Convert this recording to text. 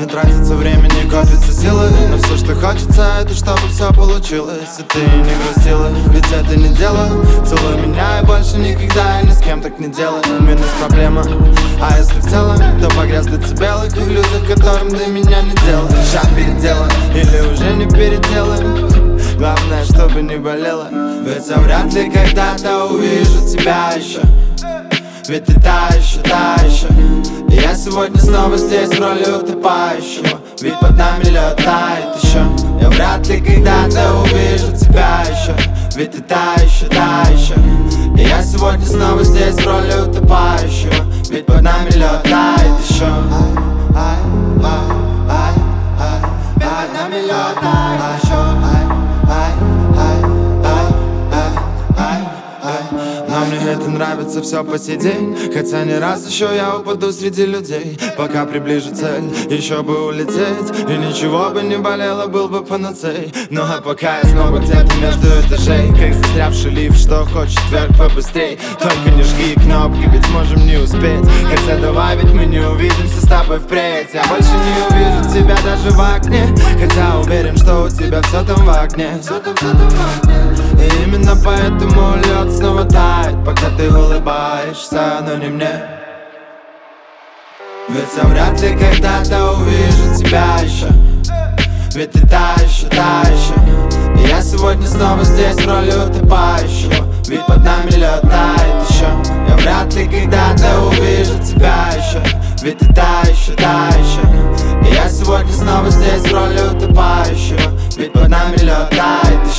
тратится время, не копится силы. Но все, что хочется, это чтобы все получилось. И ты не грустила, ведь это не дело. Целуй меня и больше никогда я ни с кем так не делаю. Минус проблема, а если в целом, то погряз в децибелах и в людях, которым до меня не дело. Шаг переделан, или уже не переделаем. Главное, чтобы не болело. Ведь я вряд ли когда-то увижу тебя еще. Ведь ты та еще. И я сегодня снова здесь в роли утопающего. Ведь под нами лед тает еще. Я вряд ли когда-то увижу тебя еще. Ведь ты та еще. И я сегодня снова здесь в роли утопающего. Ведь под нами лед тает еще. Под нами лед тает еще. Но мне это нравится все по сей день. Хотя не раз еще я упаду среди людей. Пока приближу цель, еще бы улететь. И ничего бы не болело, был бы панацей. Ну а пока я снова где-то между этажей, как застрявший лифт, что хочет вверх побыстрей. Только не жги кнопки, ведь можем не успеть. Хотя давай, ведь мы не увидимся с тобой впредь. Я больше не увижу тебя даже в окне. Хотя уверен, что у тебя все там в окне. И именно поэтому лед снова тает, пока ты улыбаешься, но не мне. Ведь я вряд ли когда-то увижу тебя еще. Ведь ты та еще. И я сегодня снова здесь в роли утопающего. Ведь под нами лед тает еще. Я вряд ли когда-то увижу тебя еще. Ведь ты та еще. И я сегодня снова здесь в роли утопающего. Ведь под нами лед тает еще.